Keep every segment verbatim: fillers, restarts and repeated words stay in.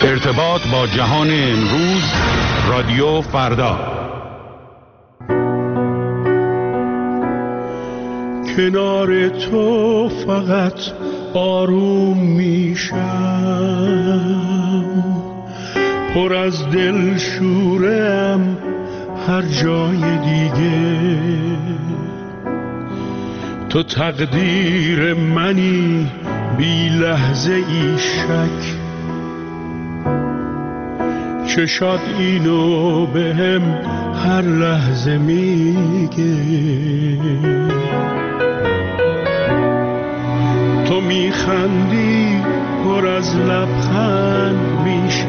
ارتباط با جهان امروز، رادیو فردا. کنار تو فقط آروم میشم، پر از دل شورم هر جای دیگه. تو تقدیر منی بی لحظه ای شک، چشات اینو به هم هر لحظه میگه. تو میخندی پر از لبخند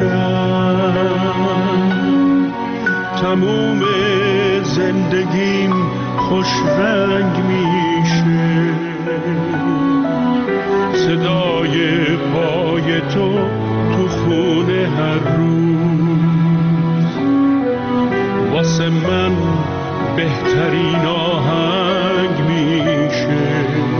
میشم، تموم زندگیم خوش رنگ میشه. صدای پای تو تو خونه هر روز واسه من بهترین آهنگ میشه.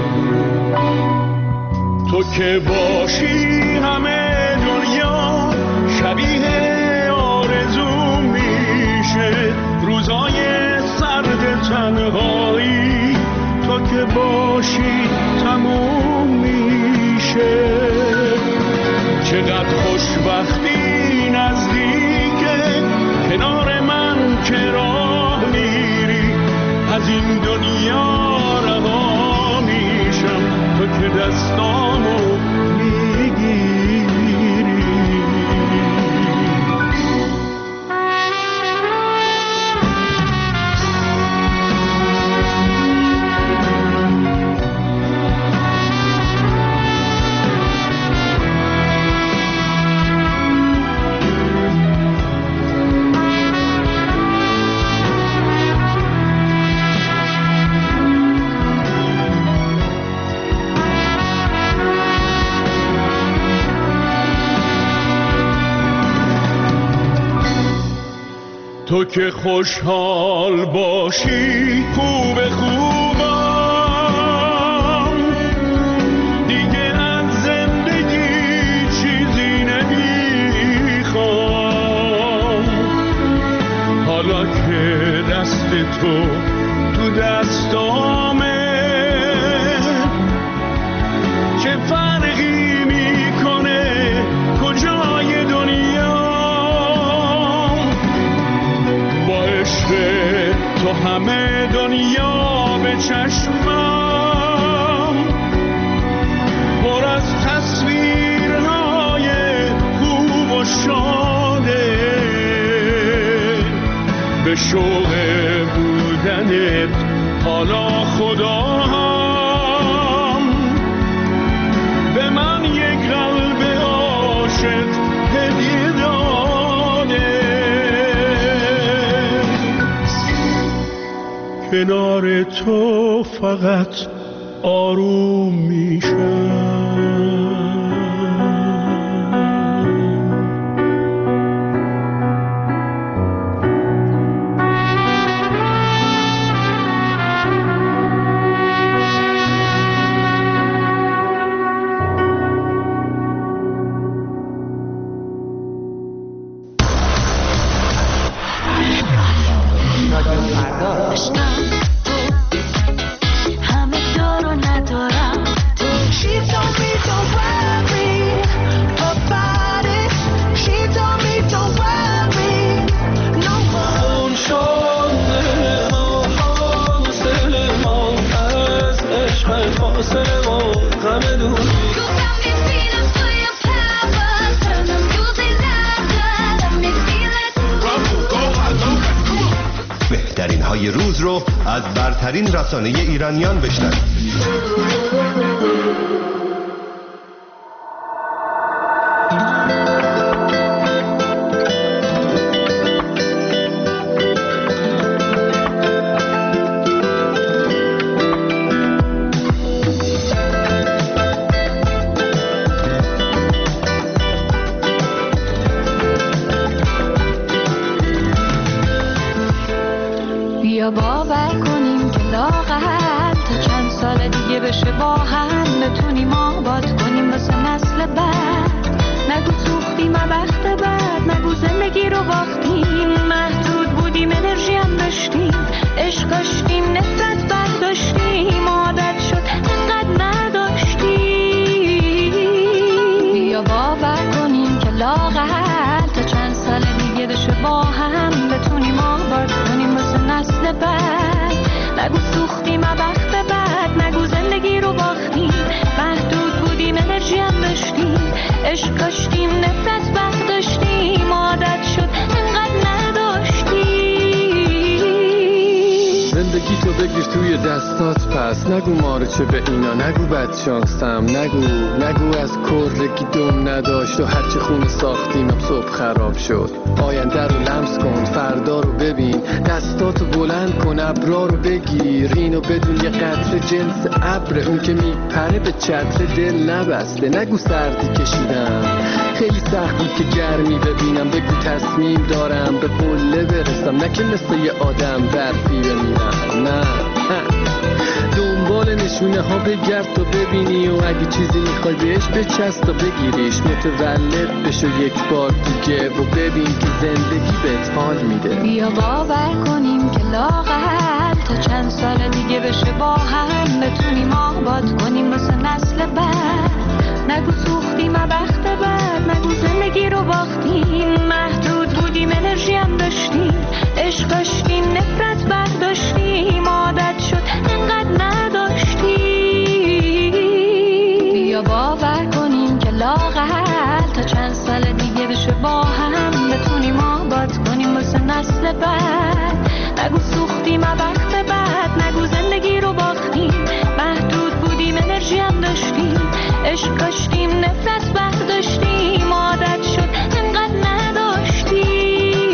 تو که باشی همه دنیا شبیه آرزو میشه. روزای سرد تنهایی تو که باشی تموم میشه. چقدر خوشبختی نزدیکه کنار من که راه میری. از این دنیا رها میشم تو که دستامو میگیری. تو که خوشحال باشی خوب خوبم، دیگه از زندگی چیزی نمیخوام. حالا که دست تو تو دستامه چه فرقی میکنه کجای دنیا. تو همه دنیا به چشمم پر از تصویرهای خوب و شاده. به شوق بودنت حالا خدا هم به من یک قلب عاشق هدیه داده. کنار تو فقط آروم میشم. بهترین های روز رو از برترین رسانه ایرانیان بشنوید. بیا باور کنیم که لاغر تا چند سال دیگه بشه با هم بتونیم آباد کنیم واسه نسل بعد. نگو سوختیم بخت بد، نگو زندگی رو باختیم. محدود بودیم انرژی هم داشتیم، عشق داشتیم نفرت برداشتیم، عادت شد انقدر نداشتیم. بیا باور کنیم که لااقل تا چند سال دیگه بشه با هم بتونیم آباد کنیم واسه نسل بعد. نگو سوختیم بخت بد، نگو زندگی رو باختیم. محدود بودیم انرژی هم داشتیم، عشق داشتیم نفرت برداشتیم، عادت شد انقدر نداشتیم. زندگی تو بگیر توی دستات پس، نگو مارچه به اینا، نگو بدشانسم، نگو نگو از کرگی دم نداشت و هرچی خونه ساختیم صبح خراب شد. آینده رو لمس کن، فردا رو ببین، دستاتو بلند کن، ابرا رو بگیر. اینو بدون یه قطره جنس ابر، اون که میپره به چتر دل نبسته. نگو سردی کشیدم، خیلی سخت بود که گرمی ببینم. بگو تصمیم دارم به قله برسم، نه که مثل یه آدم برفی بمیرم. نه دنبال نشونه ها بگرد تا ببینی، و اگه چیزی میخوای بهش بچست تا بگیریش. متولد بشو یک بار دیگه و ببین که زندگی بهت حال میده. بیا باور کنیم که لااقل تا چند سال دیگه بشه با هم بتونیم آباد کنیم واسه نسل بعد. نگو سوختیم بخت بد، نگو زندگی رو باختیم. محدود بودیم انرژی هم داشتیم، عشق داشتیم نفرت برداشتیم، عادت شد انقدر نداشتیم. بیا باور کنیم که لااقل تا چند سال دیگه بشه با هم بتونیم آباد کنیم واسه نسل بعد. نگو سوختیم بخت بد، نگو زندگی رو باختیم. محدود بودیم انرژی هم داشتیم، عشق داشتیم نفرت برداشتیم، عادت شد انقدر نداشتیم.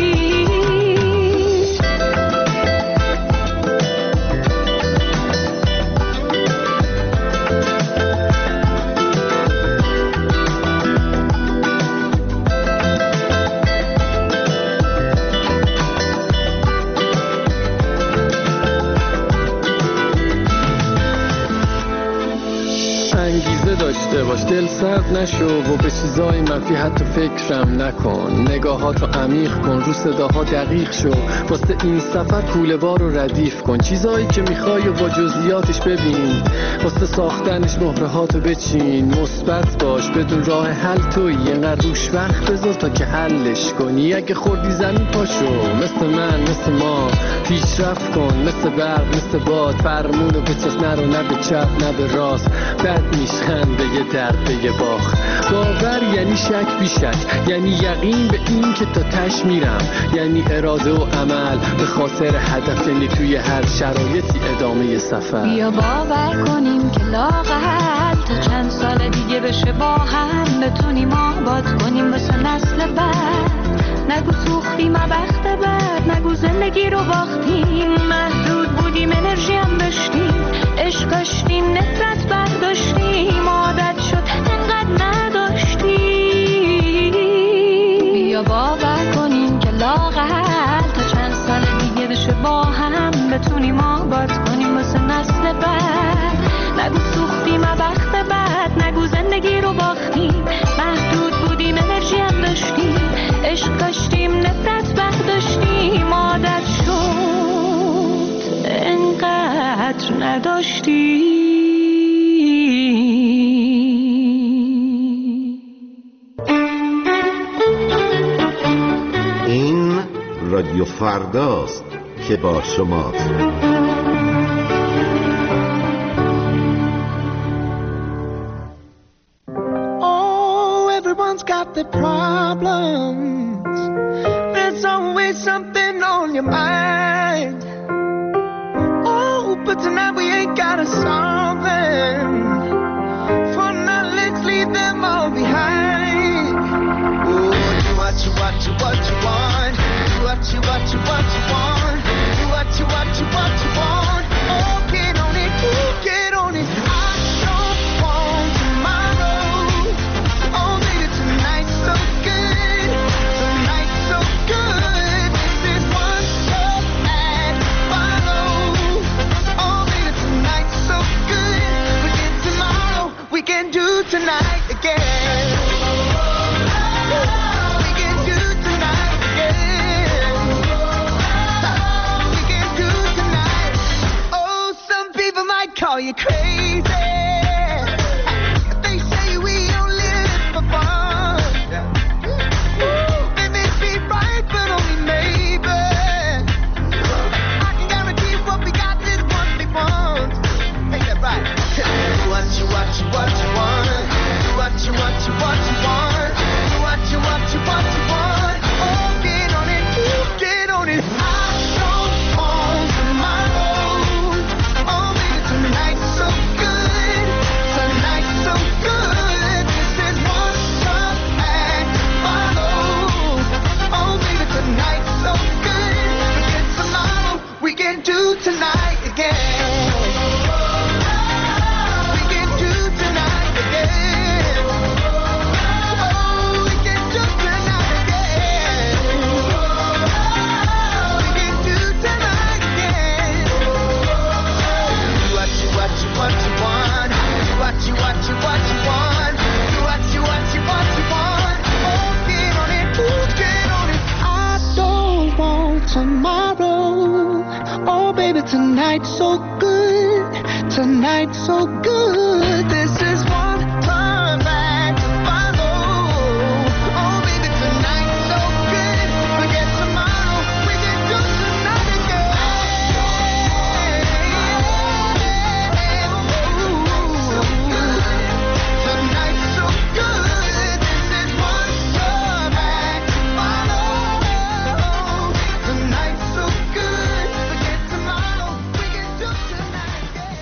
داشته باش، دل سرد نشو و به چیزای منفی حتی فکرم نکن. نگاهاتو عمیق کن، رو صداها دقیق شو، واسه این سفر کوله بار رو ردیف کن. چیزایی که میخوای و با جزئیاتش ببین، واسه ساختنش مهرهاتو بچین. مثبت باش، بدون راه حل تویی، اینقدر روش وقت بذار تا که حلش کنی. اگه خوردی زمین پاشو، مثل من مثل ما پیشرفت کن، مثل برق مثل باد. فرمونو بچست، نرو نه به چپ نه به راست. بد میشخند به یه درد به یه باخ. باور یعنی شک بی شک، یعنی یقین به این که تا تش میرم، یعنی اراده و عمل به خاطر هدف، یعنی توی هر شرایطی ادامه سفر. بیا باور کنیم که لااقل تا چند سال دیگه بشه با هم بتونیم آباد کنیم واسه نسل بعد. نگو سوختیم بخت بد، نگو زندگی رو باختیم. محدود بودیم انرژی هم داشتیم، عشق داشتیم نفرت برداشتیم، عادت شد انقدر نداشتیم. بیا باور کنیم که لااقل تا چند سال دیگه بشه با هم بتونیم آباد کنیم واسه نسل بعد. نگو سوختیم بخت بد، نگو زندگی رو باختیم. محدود بودیم انرژی هم داشتیم، عشق داشتیم نفرت برداشتیم، عادت شد انقدر نداشتیم. این رادیو فرداست که با شماست. Everyone's got their problems. There's always something on your mind. Oh, but tonight we ain't gotta solve them. For now, let's leave them all behind. Oh, do what you what you what you want. Do what you what you what you want. Do what you what you what you want. Oh, get on it, oh, get on it. I don't want tomorrow. Oh, baby, tonight's so good. Tonight's so good. This is one step and follow. Oh, baby, tonight's so good. Forget tomorrow. tonight so good, tonight so good. This is one turn back to follow. Oh baby, tonight so good. Forget tomorrow, we can do tonight again. Tonight so good. This is one turn back to follow. Tonight so good. Forget tomorrow, we can do tonight again.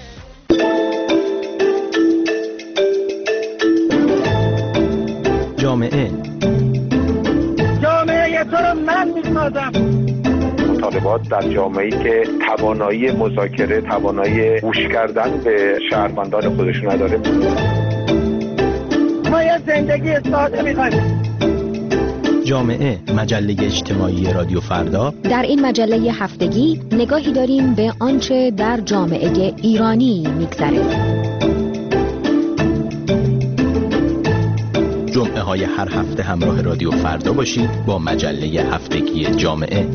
جامعه جامعه تو رو من میسازم. مطالبات در جامعه‌ای که توانایی مذاکره، توانایی گوش کردن به شهروندان خودش نداره. ما یه زندگی ساده می‌خوایم. جامعه، مجله اجتماعی رادیو فردا. در این مجله هفتگی نگاهی داریم به آنچه در جامعه ایرانی می‌گذره. جمعه های هر هفته همراه رادیو فردا باشید با مجله هفتگی جامعه.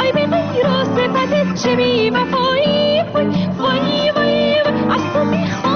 چه بی وفایی وای وای وای از تو میخوام